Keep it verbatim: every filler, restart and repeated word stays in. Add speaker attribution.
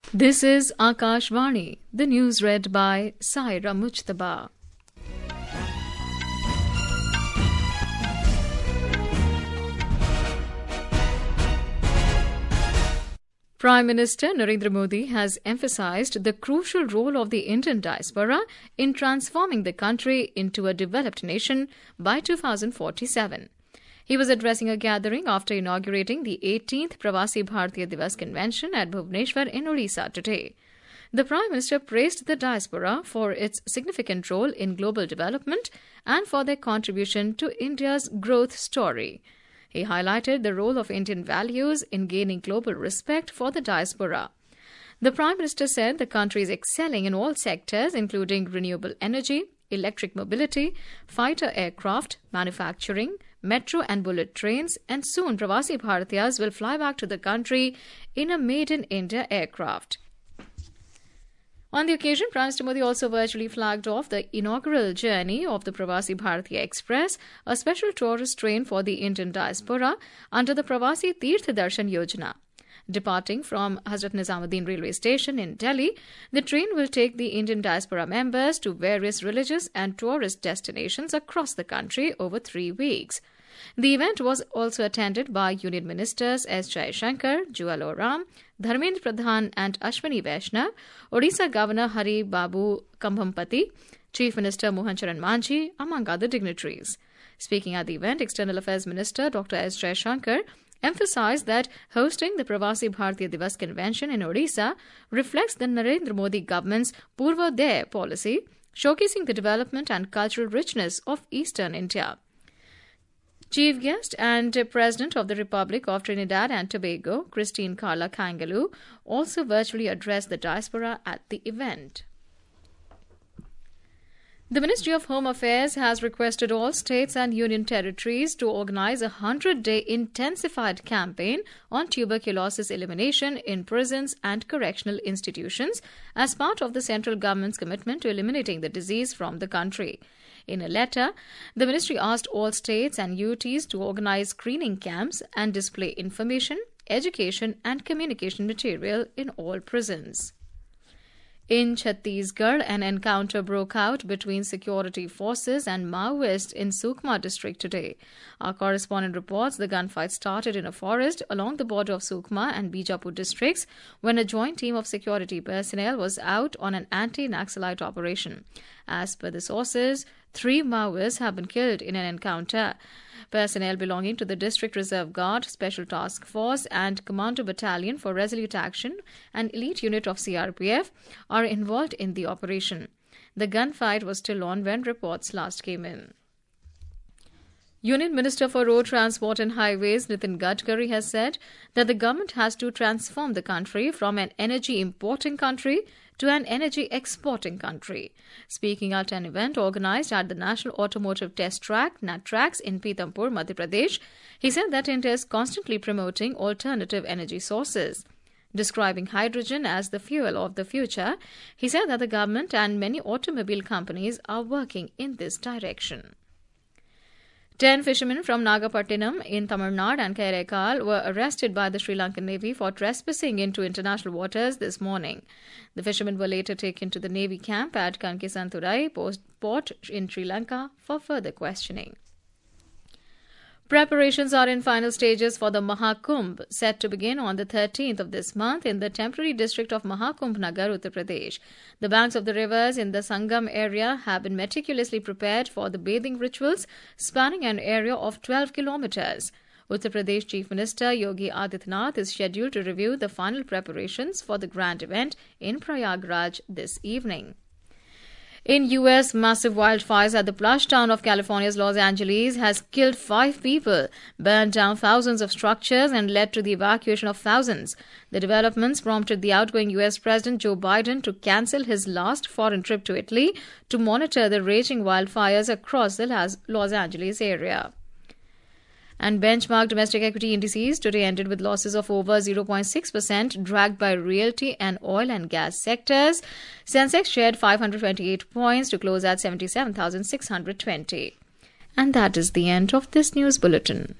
Speaker 1: This is Akashvani, the news read by Saira Mujtaba. Prime Minister Narendra Modi has emphasized the crucial role of the Indian diaspora in transforming the country into a developed nation by two thousand forty-seven. He was addressing a gathering after inaugurating the eighteenth Pravasi Bharatiya Divas Convention at Bhubaneswar in Odisha today. The Prime Minister praised the diaspora for its significant role in global development and for their contribution to India's growth story. He highlighted the role of Indian values in gaining global respect for the diaspora. The Prime Minister said the country is excelling in all sectors, including renewable energy, electric mobility, fighter aircraft, manufacturing, metro and bullet trains, and soon Pravasi Bharatiyas will fly back to the country in a made-in-India aircraft. On the occasion, Prime Minister Modi also virtually flagged off the inaugural journey of the Pravasi Bharatiya Express, a special tourist train for the Indian diaspora under the Pravasi Tirth Darshan Yojana. Departing from Hazrat Nizamuddin railway station in Delhi, the train will take the Indian diaspora members to various religious and tourist destinations across the country over three weeks. The event was also attended by Union Ministers S. Jaishankar, Jewel Oram, Dharmendra Pradhan and Ashwini Vaishnav, Odisha Governor Hari Babu Kambhampati, Chief Minister Mohan Charan Manjhi, among other dignitaries. Speaking at the event, External Affairs Minister Doctor S. Jaishankar emphasized that hosting the Pravasi Bharatiya Divas Convention in Odisha reflects the Narendra Modi government's Purvodaya policy, showcasing the development and cultural richness of Eastern India. Chief Guest and President of the Republic of Trinidad and Tobago, Christine Carla Kangaloo, also virtually addressed the diaspora at the event. The Ministry of Home Affairs has requested all states and union territories to organize a hundred-day intensified campaign on tuberculosis elimination in prisons and correctional institutions as part of the central government's commitment to eliminating the disease from the country. In a letter, the ministry asked all states and U Ts to organize screening camps and display information, education and communication material in all prisons. In Chhattisgarh, an encounter broke out between security forces and Maoists in Sukma district today. Our correspondent reports the gunfight started in a forest along the border of Sukma and Bijapur districts when a joint team of security personnel was out on an anti-Naxalite operation. As per the sources, three Maoists have been killed in an encounter. Personnel belonging to the District Reserve Guard, Special Task Force and Commando Battalion for Resolute Action, an elite unit of C R P F, are involved in the operation. The gunfight was still on when reports last came in. Union Minister for Road Transport and Highways Nitin Gadkari has said that the government has to transform the country from an energy importing country to an energy exporting country. Speaking at an event organized at the National Automotive Test Track, NATRAX, in Pithampur, Madhya Pradesh, he said that India is constantly promoting alternative energy sources. Describing hydrogen as the fuel of the future, he said that the government and many automobile companies are working in this direction. Ten fishermen from Nagapattinam in Tamil Nadu and Karaikal were arrested by the Sri Lankan Navy for trespassing into international waters this morning. The fishermen were later taken to the Navy camp at Kankisanturai port in Sri Lanka for further questioning. Preparations are in final stages for the Mahakumbh, set to begin on the thirteenth of this month in the temporary district of Mahakumbh Nagar, Uttar Pradesh. The banks of the rivers in the Sangam area have been meticulously prepared for the bathing rituals, spanning an area of twelve kilometers. Uttar Pradesh Chief Minister Yogi Adityanath is scheduled to review the final preparations for the grand event in Prayagraj this evening. In U S, massive wildfires at the plush town of California's Los Angeles has killed five people, burned down thousands of structures, and led to the evacuation of thousands. The developments prompted the outgoing U S President Joe Biden to cancel his last foreign trip to Italy to monitor the raging wildfires across the Los Angeles area. And benchmark domestic equity indices today ended with losses of over zero point six percent, dragged by realty and oil and gas sectors. Sensex shared five hundred twenty-eight points to close at seventy-seven thousand six hundred twenty. And that is the end of this news bulletin.